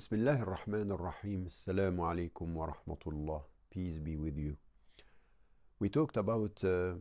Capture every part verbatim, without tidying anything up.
Bismillah ar-Rahman ar-Rahim. Assalamu alaikum wa rahmatullah. Peace be with you. We talked about uh,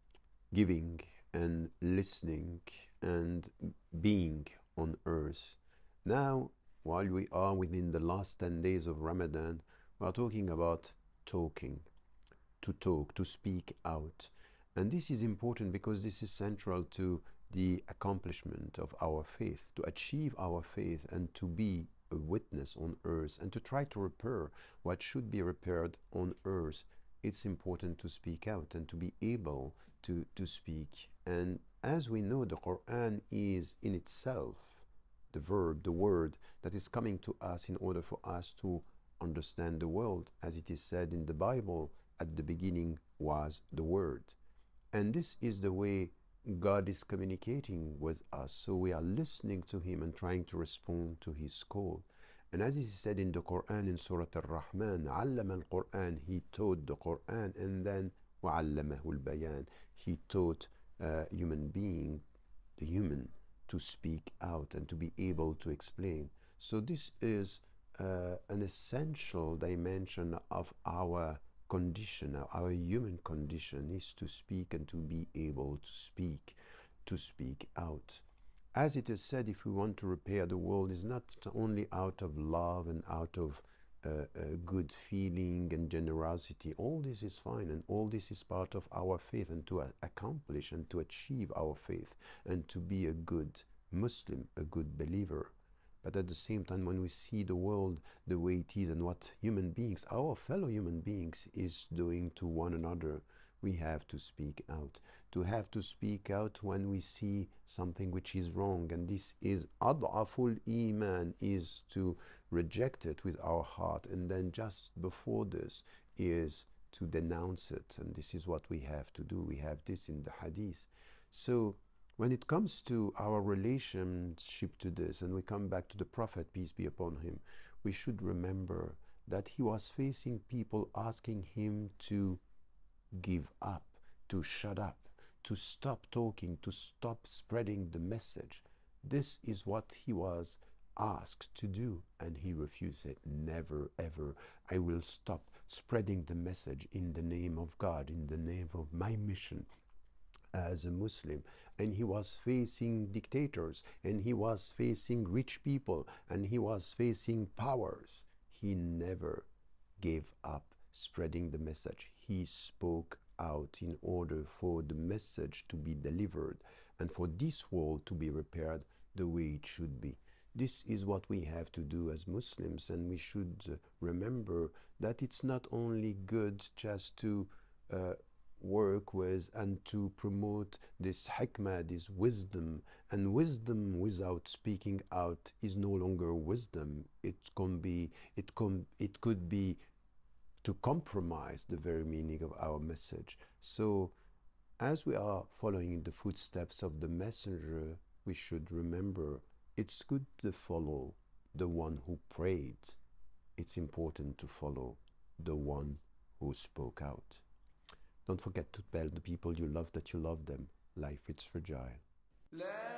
giving and listening and being on earth. Now, while we are within the last ten days of Ramadan, we are talking about talking, to talk, to speak out. And this is important because this is central to the accomplishment of our faith, to achieve our faith and to be a witness on earth and to try to repair what should be repaired on earth. It's important to speak out and to be able to, to speak. And as we know, the Quran is in itself the verb, the word that is coming to us in order for us to understand the world. As it is said in the Bible, at the beginning was the Word. And this is the way God is communicating with us. So we are listening to Him and trying to respond to His call. And as it is said in the Quran in Surah Al-Rahman, عَلَّمَ الْقُرْآنِ, He taught the Quran, and then وَعَلَّمَهُ الْبَيَانِ, He taught uh, human being, the human, to speak out and to be able to explain. So this is uh, an essential dimension of our condition, our human condition is to speak and to be able to speak, to speak out. As it is said, if we want to repair the world, is not only out of love and out of uh, a good feeling and generosity. All this is fine, and all this is part of our faith, and to uh, accomplish and to achieve our faith, and to be a good Muslim, a good believer. But at the same time, when we see the world the way it is and what human beings, our fellow human beings, is doing to one another, we have to speak out. To have to speak out when we see something which is wrong. And this is ad'aful iman, is to reject it with our heart. And then just before this is to denounce it. And this is what we have to do. We have this in the hadith. So when it comes to our relationship to this, and we come back to the Prophet, peace be upon him, we should remember that he was facing people asking him to give up, to shut up, to stop talking, to stop spreading the message. This is what he was asked to do, and he refused it. Never, ever. I will stop spreading the message in the name of God, in the name of my mission as a Muslim. And he was facing dictators, and he was facing rich people, and he was facing powers. He never gave up spreading the message. He spoke out in order for the message to be delivered and for this world to be repaired the way it should be. This is what we have to do as Muslims, and we should remember that it's not only good just to uh, work with and to promote this hikmah, this wisdom. And wisdom without speaking out is no longer wisdom. It can be, it can, it could be to compromise the very meaning of our message. So as we are following in the footsteps of the messenger, we should remember it's good to follow the one who prayed. It's important to follow the one who spoke out. Don't forget to tell the people you love that you love them. Life is fragile.